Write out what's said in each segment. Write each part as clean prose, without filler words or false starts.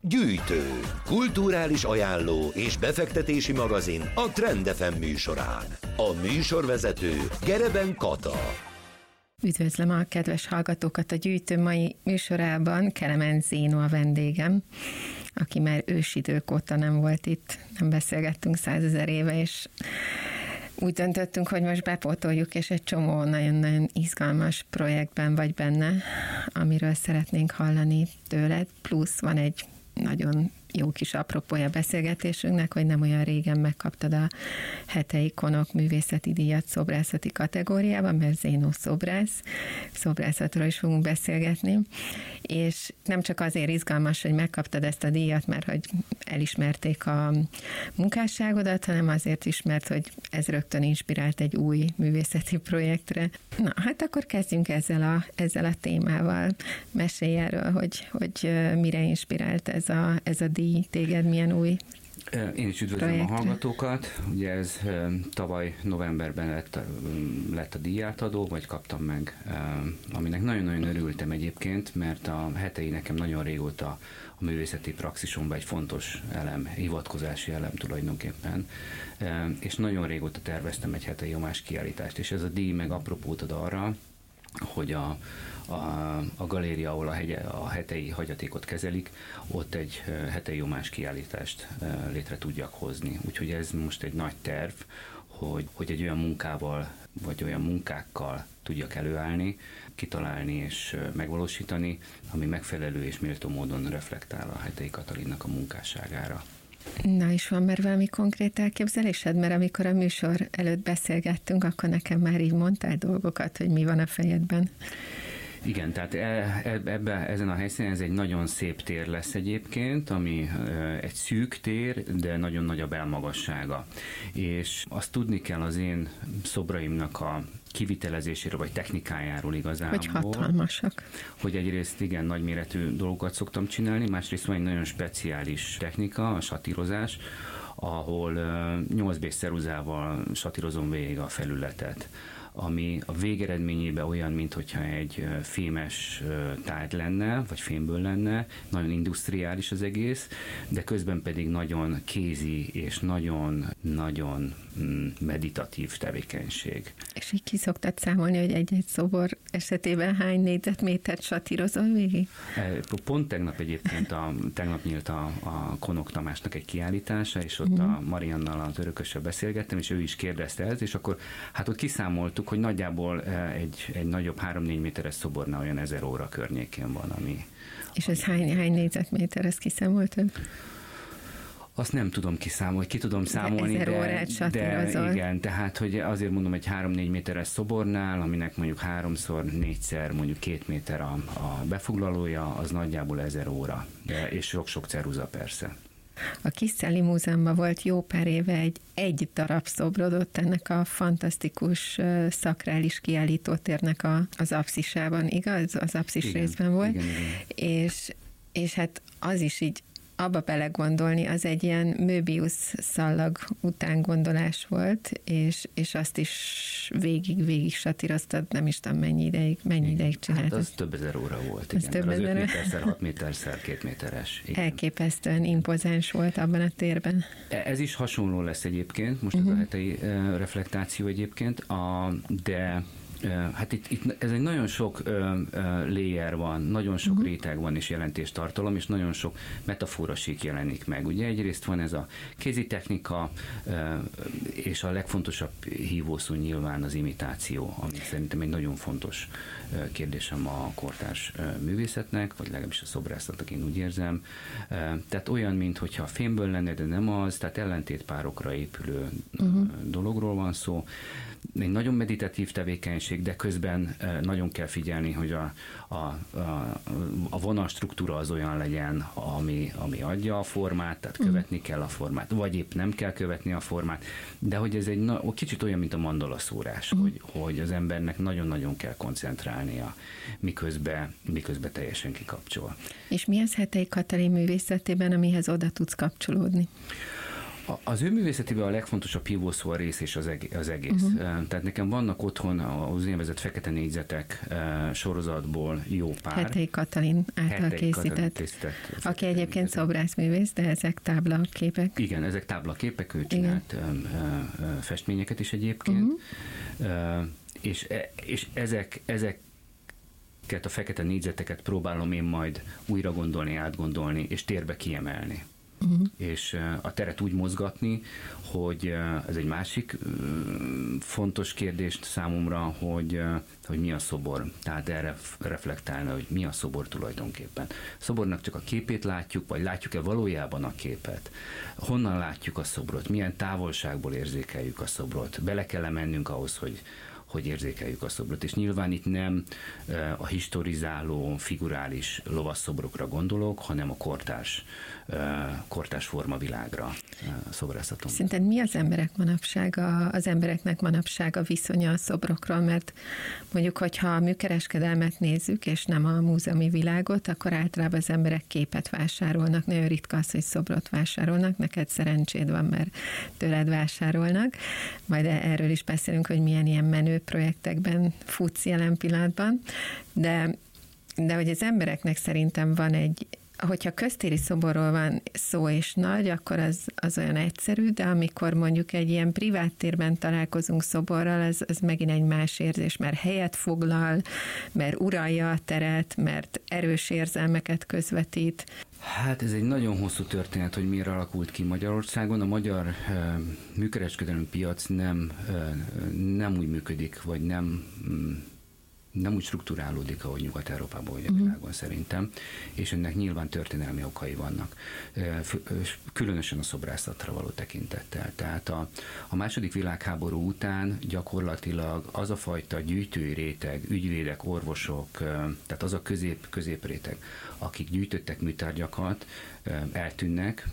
Gyűjtő, kulturális ajánló és befektetési magazin a Trend FM műsorán. A műsorvezető Gereben Kata. Üdvözlöm a kedves hallgatókat a Gyűjtő mai műsorában. Kelemen Zénó a vendégem, aki már ősidők óta nem volt itt, nem beszélgettünk 100 000 éve, és úgy döntöttünk, hogy most bepótoljuk, és egy csomó nagyon-nagyon izgalmas projektben vagy benne, amiről szeretnénk hallani tőled, plusz van egy nagyon jó kis apropója beszélgetésünknek, hogy nem olyan régen megkaptad a Hetei Konok művészeti díjat szobrászati kategóriában, mert Zénó szobrászatról is fogunk beszélgetni, és nem csak azért izgalmas, hogy megkaptad ezt a díjat, mert hogy elismerték a munkásságodat, hanem azért is, mert hogy ez rögtön inspirált egy új művészeti projektre. Na, hát akkor kezdjünk ezzel a témával. Mesélj erről, hogy mire inspirált ez a díj téged, milyen új Én is üdvözlöm projektre. A hallgatókat. Ugye ez tavaly novemberben lett a díjátadó, vagy kaptam meg, aminek nagyon-nagyon örültem egyébként, mert a Hetei nekem nagyon régóta a művészeti praxisomban egy fontos elem, hivatkozási elem tulajdonképpen, és nagyon régóta terveztem egy Hetei Homás kiállítást, és ez a díj meg apropót ad arra, hogy a galéria, ahol a hetei hagyatékot kezelik, ott egy Hetei Homás kiállítást létre tudjak hozni. Úgyhogy ez most egy nagy terv, hogy egy olyan munkával, vagy olyan munkákkal tudjak előállni, kitalálni és megvalósítani, ami megfelelő és méltó módon reflektál a Hetei Katalinnak a munkásságára. Na, és van már valami konkrét elképzelésed? Mert amikor a műsor előtt beszélgettünk, akkor nekem már így mondtál dolgokat, hogy mi van a fejedben. Igen, tehát ezen a helyszínen ez egy nagyon szép tér lesz egyébként, ami egy szűk tér, de nagyon nagy a belmagassága. És azt tudni kell az én szobraimnak a kivitelezéséről, vagy technikájáról igazából. Hogy hatalmasak. Hogy egyrészt igen, nagyméretű dolgokat szoktam csinálni, másrészt van egy nagyon speciális technika, a satírozás, ahol 8B ceruzával satírozom végig a felületet, ami a végeredményében olyan, mintha egy fémes tárgy lenne, vagy fémből lenne, nagyon industriális az egész, de közben pedig nagyon kézi és nagyon meditatív tevékenység. És így ki szoktad számolni, hogy egy-egy szobor esetében hány négyzetmétert satírozol végig? Pont tegnap egyébként, tegnap nyílt a Konok Tamásnak egy kiállítása, és ott a Mariannal, az örökössel beszélgettem, és ő is kérdezte ezt, és akkor hát ott kiszámoltuk, hogy nagyjából egy nagyobb 3-4 méteres szobornál olyan 1000 óra környékén van, ami... És ez hány négyzetméter, ezt kiszámoltad? Azt nem tudom kiszámolni, ki tudom számolni, de igen, tehát hogy azért mondom, egy 3-4 méteres szobornál, aminek mondjuk 3x4-szer mondjuk 2 méter a befoglalója, az nagyjából 1000 óra, és sok-sok ceruza persze. A Kisszelli Múzeumban volt jó pár éve egy darab szobrod ott ennek a fantasztikus szakrális kiállítótérnek az apszisában, igaz? Az apszis igen, részben volt. Igen. És hát az is így abba belegondolni, az egy ilyen Möbius szallag utángondolás volt, és azt is végig satíroztad, nem is tudom mennyi ideig csináltad. Hát az több ezer óra volt, igen. Az 5 méterszer, 6 méterszer, 2 méteres. Igen. Elképesztően impozáns volt abban a térben. Ez is hasonló lesz egyébként, most ez a hetei reflektáció egyébként, de hát itt ez egy nagyon sok layer van, nagyon sok réteg van és jelentéstartalom, és nagyon sok metaforasík jelenik meg. Ugye egyrészt van ez a kézi technika, és a legfontosabb hívószó nyilván az imitáció, ami szerintem egy nagyon fontos kérdésem a kortárs művészetnek, vagy legalábbis a szobrászatnak, én úgy érzem. Tehát olyan, mintha fémből lenne, de nem az, tehát ellentétpárokra épülő dologról van szó. Egy nagyon meditatív tevékenység, de közben nagyon kell figyelni, hogy a vonalstruktúra az olyan legyen, ami adja a formát, tehát követni kell a formát, vagy épp nem kell követni a formát, de hogy ez egy kicsit olyan, mint a mandalaszórás, hogy az embernek nagyon-nagyon kell koncentrálnia, miközben teljesen kikapcsol. És mi az Hetei Katalin művészetében, amihez oda tudsz kapcsolódni? Az ő művészetében a legfontosabb hívószó a rész és az egész. Tehát nekem vannak otthon az úgynevezett Fekete négyzetek sorozatból jó pár. Hetei Katalin által készített. Aki egyébként szobrászművész, de ezek táblaképek. Igen, ezek táblaképek, ő csinált festményeket is egyébként. És ezeket a fekete négyzeteket próbálom én majd újra gondolni, átgondolni, és térbe kiemelni. És a teret úgy mozgatni, hogy ez egy másik fontos kérdés számomra, hogy mi a szobor. Tehát erre reflektálna, hogy mi a szobor tulajdonképpen. A szobornak csak a képét látjuk, vagy látjuk-e valójában a képet? Honnan látjuk a szobrot? Milyen távolságból érzékeljük a szobrot? Bele kell mennünk ahhoz, hogy érzékeljük a szobrot. És nyilván itt nem a historizáló, figurális lovasszobrokra gondolok, hanem a kortárs formavilágra szobrászatom. Szerinted mi az embereknek manapság a viszonya a szobrokról? Mert mondjuk, hogyha a műkereskedelmet nézzük, és nem a múzeumi világot, akkor általában az emberek képet vásárolnak. Nagyon ritka az, hogy szobrot vásárolnak. Neked szerencséd van, mert tőled vásárolnak. Majd erről is beszélünk, hogy milyen ilyen menő projektekben futsz jelen pillanatban. De hogy az embereknek szerintem van hogyha köztéri szoborról van szó és nagy, akkor az olyan egyszerű, de amikor mondjuk egy ilyen privát térben találkozunk szoborral, az megint egy más érzés, mert helyet foglal, mert uralja a teret, mert erős érzelmeket közvetít. Hát ez egy nagyon hosszú történet, hogy miért alakult ki Magyarországon. A magyar műkereskedelmi piac nem úgy működik, vagy nem úgy strukturálódik, ahogy Nyugat-Európában vagy a világon szerintem, és ennek nyilván történelmi okai vannak. Különösen a szobrászatra való tekintettel. Tehát a második világháború után gyakorlatilag az a fajta gyűjtői réteg, ügyvédek, orvosok, tehát az a középréteg, akik gyűjtöttek műtárgyakat, eltűnnek,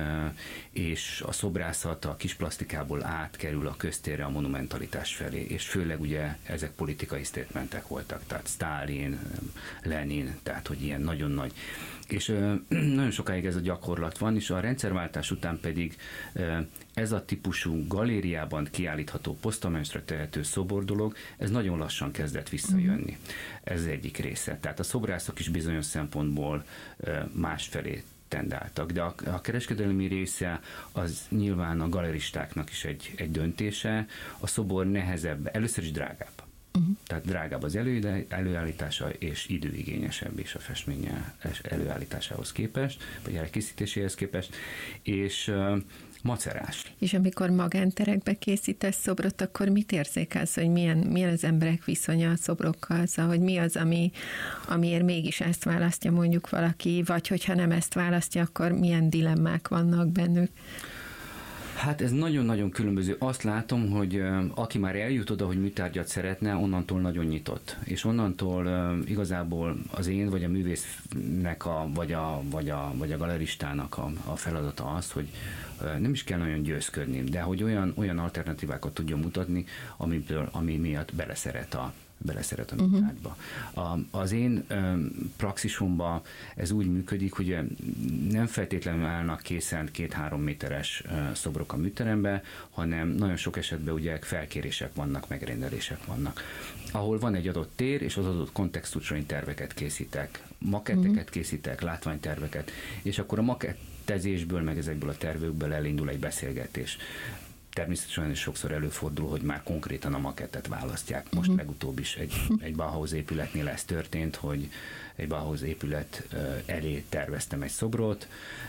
és a szobrászat a kis plastikából átkerül a köztérre, a monumentalitás felé, és főleg ugye ezek politikai statementek voltak, tehát Sztálin, Lenin, tehát hogy ilyen nagyon nagy. És nagyon sokáig ez a gyakorlat van, és a rendszerváltás után pedig ez a típusú galériában kiállítható posztamensre tehető szobor dolog, ez nagyon lassan kezdett visszajönni. Ez egyik része. Tehát a szobrászok is bizonyos szempontból másfelé tendáltak, de a kereskedelmi része az nyilván a galeristáknak is egy döntése. A szobor nehezebb, először is drágább. Tehát drágább az előállítása, és időigényesebb is a festmény előállításához képest, vagy elkészítéséhez képest, és macerás. És amikor magánterekbe készítesz szobrot, akkor mit érzékelsz, hogy milyen az emberek viszonya a szobrokkal, szóval, hogy mi az, amiért mégis ezt választja mondjuk valaki, vagy hogyha nem ezt választja, akkor milyen dilemmák vannak bennük? Hát ez nagyon-nagyon különböző. Azt látom, hogy aki már eljut oda, hogy műtárgyat szeretne, onnantól nagyon nyitott. És onnantól igazából az én, vagy a művésznek, vagy a galeristának a feladata az, hogy nem is kell nagyon győzködni, de hogy olyan alternatívákat tudjon mutatni, ami miatt beleszeret a műtárgyba. Az én praxisomban ez úgy működik, hogy nem feltétlenül állnak készen 2-3 méteres szobrok a műteremben, hanem nagyon sok esetben ugye felkérések vannak, megrendelések vannak. Ahol van egy adott tér, és az adott kontextusra én terveket készítek, maketteket készítek, látványterveket, és akkor a makettezésből, meg ezekből a tervekből elindul egy beszélgetés. Természetesen is sokszor előfordul, hogy már konkrétan a makettet választják. Most legutóbb is egy Bauhaus épületnél ez történt, hogy egy Bauhaus épület elé terveztem egy szobrot,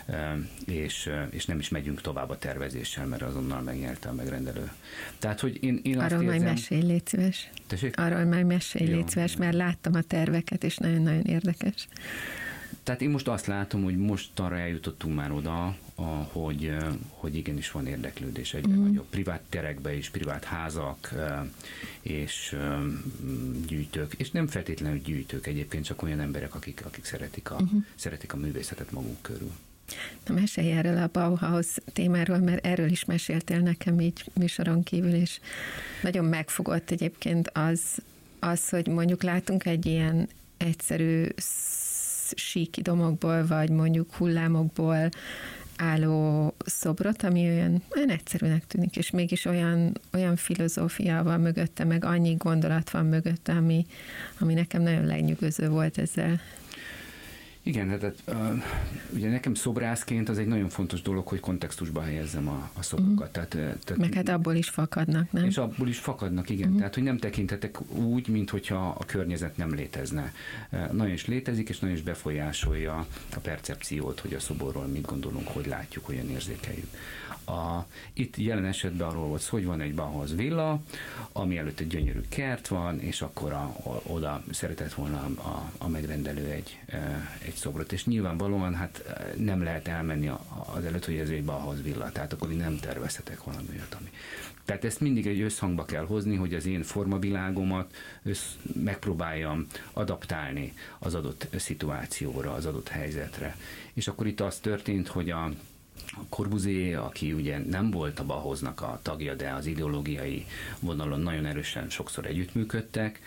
és nem is megyünk tovább a tervezéssel, mert azonnal megnyerte a megrendelő. Tehát, hogy én arról azt érzem... majd mesélj, légy szíves. Tessék? Arról majd mesélj, légy szíves, mert láttam a terveket, és nagyon-nagyon érdekes. Tehát én most azt látom, hogy mostanra eljutottunk már oda, hogy igenis van érdeklődés egyre nagyobb. Privát terekbe is, privát házak és gyűjtők, és nem feltétlenül gyűjtők egyébként, csak olyan emberek, akik szeretik a művészetet maguk körül. Na, mesélj erről a Bauhaus témáról, mert erről is meséltél nekem így műsoron kívül, és nagyon megfogott egyébként az, hogy mondjuk látunk egy ilyen egyszerű síki domokból, vagy mondjuk hullámokból álló szobrot, ami olyan egyszerűnek tűnik, és mégis olyan filozófia van mögötte, meg annyi gondolat van mögötte, ami nekem nagyon lenyűgöző volt ezzel. Igen, tehát ugye nekem szobrászként az egy nagyon fontos dolog, hogy kontextusba helyezzem a szobrokat. Tehát, meg hát abból is fakadnak, nem? És abból is fakadnak, igen. Tehát, hogy nem tekintetek úgy, minthogyha a környezet nem létezne. Nagyon is létezik, és nagyon is befolyásolja a percepciót, hogy a szoborról mit gondolunk, hogy látjuk, hogyan érzékeljük. Itt jelen esetben arról volt szó, hogy van egy Bauhaus villa, ami előtt egy gyönyörű kert van, és akkor oda szeretett volna a megrendelő egy szobrot. És nyilvánvalóan hát nem lehet elmenni az előtt, hogy ez egy Bauhaus villa, tehát akkor nem tervezhetek valami olyat, ami. Tehát ezt mindig egy összhangba kell hozni, hogy az én formavilágomat megpróbáljam adaptálni az adott szituációra, az adott helyzetre. És akkor itt az történt, hogy a Corbusier, aki ugye nem volt a Bauhausnak a tagja, de az ideológiai vonalon nagyon erősen sokszor együttműködtek.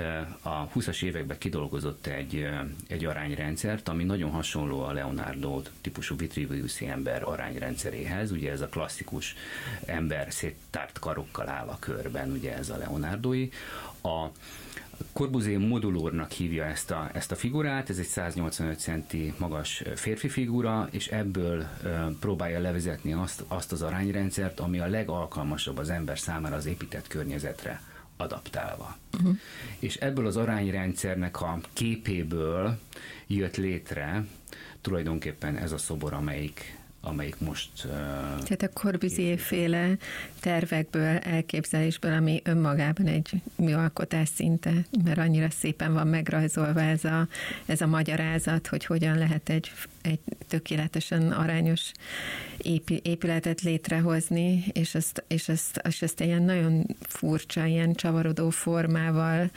A 20-as években kidolgozott egy arányrendszert, ami nagyon hasonló a Leonardo típusú Vitruviuszi ember arányrendszeréhez. Ugye ez a klasszikus ember széttárt karokkal áll a körben, ugye ez a Leonardói. A Corbusier modulornak hívja ezt a figurát, ez egy 185 centi magas férfi figura, és ebből próbálja levezetni azt az arányrendszert, ami a legalkalmasabb az ember számára az épített környezetre adaptálva. Uh-huh. És ebből az arányrendszernek a képéből jött létre tulajdonképpen ez a szobor, amelyik most... Tehát a Corbusier-féle tervekből, elképzelésből, ami önmagában egy műalkotás szinte, mert annyira szépen van megrajzolva ez a magyarázat, hogy hogyan lehet egy tökéletesen arányos épületet létrehozni, és ezt ilyen nagyon furcsa, ilyen csavarodó formával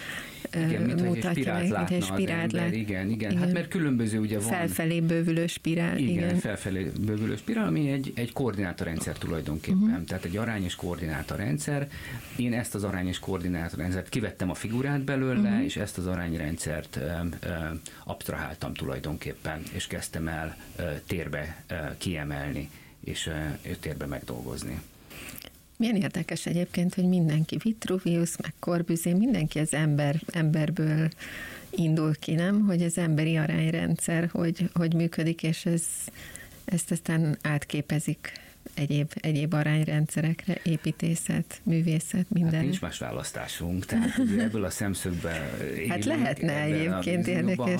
mutatja meg, mint egy spirált lát. Igen. Hát mert különböző ugye van... Felfelé bővülő spirál. Igen, felfelé bővülő spirál, ami egy koordinátorrendszer tulajdonképpen. Uh-huh. Tehát egy arányos koordinátorrendszer. Én ezt az arányos koordinátorrendszert kivettem a figurát belőle, és ezt az arányrendszert absztraháltam tulajdonképpen, és kezdtem el térbe kiemelni, és térbe megdolgozni. Milyen érdekes egyébként, hogy mindenki Vitruvius, meg Corbusier, mindenki az emberből indul ki, nem? Hogy az emberi arányrendszer, hogy működik, és ezt aztán átképezik egyéb arányrendszerekre, építészet, művészet, minden. Hát nincs más választásunk, tehát ebből a szemszögben élünk. Hát lehetne egyébként érdekes.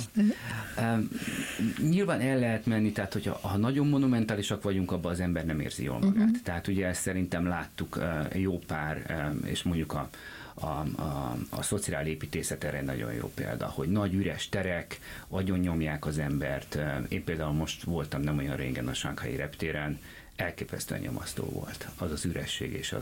Nyilván el lehet menni, tehát hogyha nagyon monumentálisak vagyunk, abban az ember nem érzi jól magát. Uh-huh. Tehát ugye ezt szerintem láttuk jó pár, és mondjuk a szociál építészet erre nagyon jó példa, hogy nagy üres terek agyonnyomják az embert. Én például most voltam nem olyan régen a Shanghai reptéren, elképesztően nyomasztó volt az az üresség és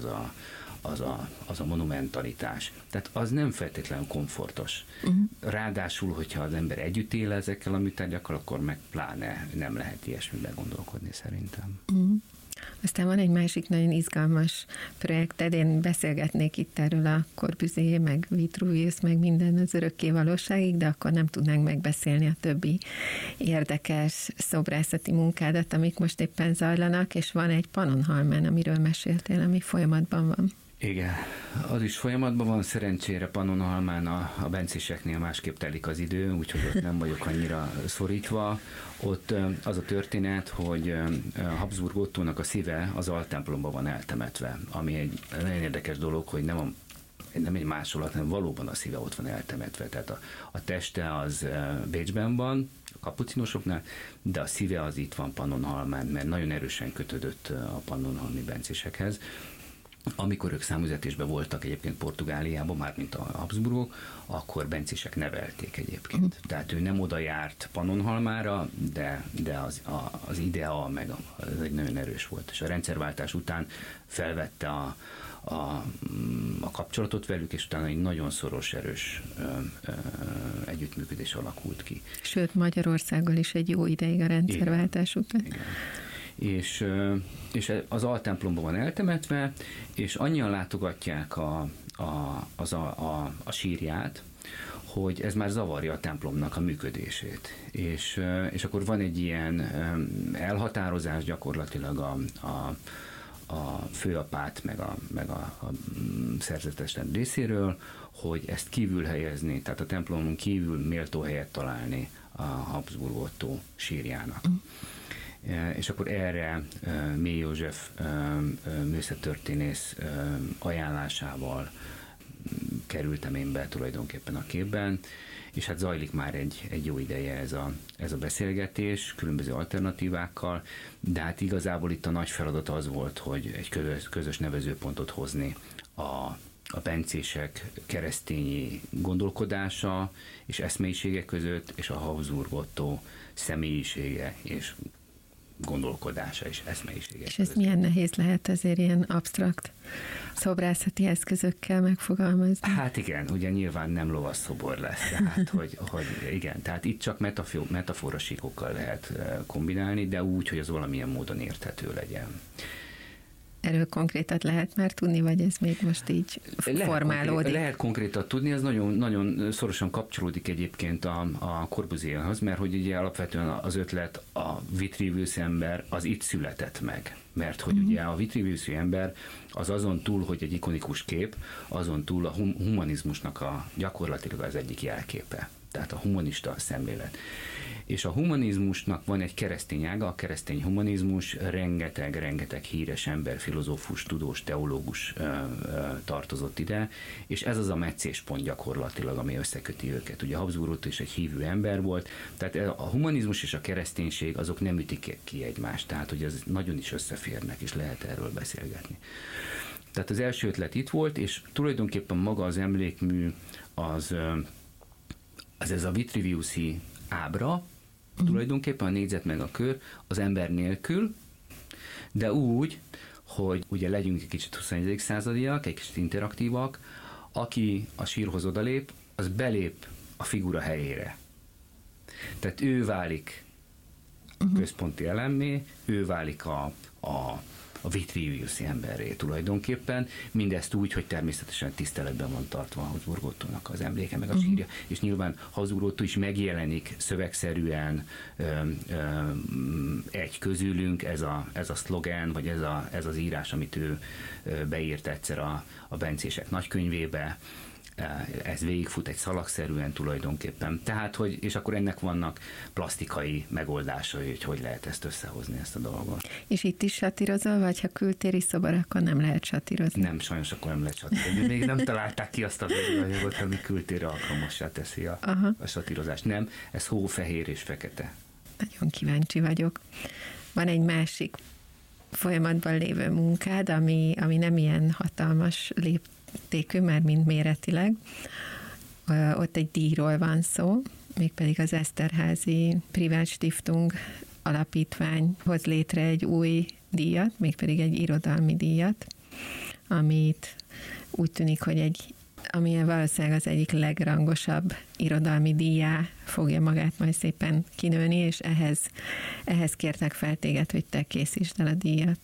az a monumentalitás. Tehát az nem feltétlenül komfortos. Uh-huh. Ráadásul, hogyha az ember együtt él ezekkel a műtárgyakkal, akkor meg pláne nem lehet ilyesmiben gondolkodni szerintem. Uh-huh. Aztán van egy másik nagyon izgalmas projekted, én beszélgetnék itt erről a Corbusier, meg Vitruvius, meg minden az örökké valóságig, de akkor nem tudnánk megbeszélni a többi érdekes szobrászati munkádat, amik most éppen zajlanak, és van egy Pannonhalmán, amiről meséltél, ami folyamatban van. Igen, az is folyamatban van, szerencsére Pannonhalmán a bencéseknél másképp telik az idő, úgyhogy ott nem vagyok annyira szorítva. Ott az a történet, hogy Habsburg Ottónak a szíve az altemplomban van eltemetve, ami egy nagyon érdekes dolog, hogy nem egy másolat, hanem valóban a szíve ott van eltemetve. Tehát a teste az Bécsben van, a kapucinosoknál, de a szíve az itt van Pannonhalmán, mert nagyon erősen kötődött a pannonhalmi bencésekhez. Amikor ők számüzetésben voltak egyébként Portugáliában, mármint a Habsburgok, akkor bencések nevelték egyébként. Tehát ő nem oda járt Pannonhalmára, de az idea meg az egy nagyon erős volt. És a rendszerváltás után felvette a kapcsolatot velük, és utána egy nagyon szoros, erős együttműködés alakult ki. Sőt, Magyarországgal is egy jó ideig a rendszerváltás után. Igen. És az altemplomban van eltemetve, és annyian látogatják a sírját, hogy ez már zavarja a templomnak a működését. És akkor van egy ilyen elhatározás gyakorlatilag a főapát, meg a szerzetesrend részéről, hogy ezt kívül helyezni, tehát a templomon kívül méltó helyet találni a Habsburg Ottó sírjának. És akkor erre Mély József művészettörténész ajánlásával kerültem én be tulajdonképpen a képben, és hát zajlik már egy jó ideje ez a beszélgetés, különböző alternatívákkal, de hát igazából itt a nagy feladat az volt, hogy egy közös nevezőpontot hozni a bencések keresztényi gondolkodása és eszmélyisége között, és a Habsburg Ottó személyisége és gondolkodása és eszmélyisége. És ez milyen nehéz lehet azért ilyen absztrakt szobrászati eszközökkel megfogalmazni? Hát igen, ugye nyilván nem lovasszobor lesz, tehát hogy igen, tehát itt csak metaforasíkokkal lehet kombinálni, de úgy, hogy az valamilyen módon érthető legyen. Erről konkrétat lehet már tudni, vagy ez még most így formálódik? Lehet konkrétat tudni, ez nagyon, nagyon szorosan kapcsolódik egyébként a Corbusier-hoz, mert hogy ugye alapvetően az ötlet, a Vitruvius ember az itt született meg. Mert hogy ugye a Vitruvius-i ember az azon túl, hogy egy ikonikus kép, azon túl a humanizmusnak gyakorlatilag az egyik jelképe. Tehát a humanista szemlélet. És a humanizmusnak van egy keresztény ága, a keresztény humanizmus, rengeteg híres ember, filozófus, tudós, teológus tartozott ide, és ez az a meccéspont gyakorlatilag, ami összeköti őket. Ugye Habsburg Ottó is egy hívő ember volt, tehát a humanizmus és a kereszténység azok nem ütik ki egymást, tehát hogy ez nagyon is összeférnek, és lehet erről beszélgetni. Tehát az első ötlet itt volt, és tulajdonképpen maga az emlékmű az ez a Vitruvius-i ábra, tulajdonképpen a négyzet meg a kör az ember nélkül, de úgy, hogy ugye legyünk egy kicsit 21. századiak, egy kicsit interaktívak, aki a sírhoz odalép, az belép a figura helyére. Tehát ő válik központi elemmé, ő válik a Vitruvius-i emberré tulajdonképpen, mindezt úgy, hogy természetesen tiszteletben van tartva a Habsburg Ottónak az emléke, meg a sírja, és nyilván Habsburg Ottó is megjelenik szövegszerűen egy közülünk, ez a szlogen, vagy ez az írás, amit ő beírt egyszer a bencések nagykönyvébe, ez végigfut egy szalagszerűen tulajdonképpen. Tehát, és akkor ennek vannak plastikai megoldásai, hogy lehet ezt összehozni, ezt a dolgot. És itt is satírozol, vagy ha kültéri szoba, akkor nem lehet satírozni? Nem, sajnos akkor nem lehet satírozni. Még nem találták ki azt a végülanyagot, ami kültérre alkalmassá teszi a satírozást. Nem, ez hófehér és fekete. Nagyon kíváncsi vagyok. Van egy másik folyamatban lévő munkád, ami nem ilyen hatalmas léptékű, már mint méretileg. Ott egy díjról van szó, mégpedig az Eszterházy Privatstiftung alapítvány hoz létre egy új díjat, mégpedig egy irodalmi díjat, amit úgy tűnik, hogy amilyen valószínűleg az egyik legrangosabb irodalmi díjá fogja magát majd szépen kinőni, és ehhez kértek fel téged, hogy te készítsd el a díjat.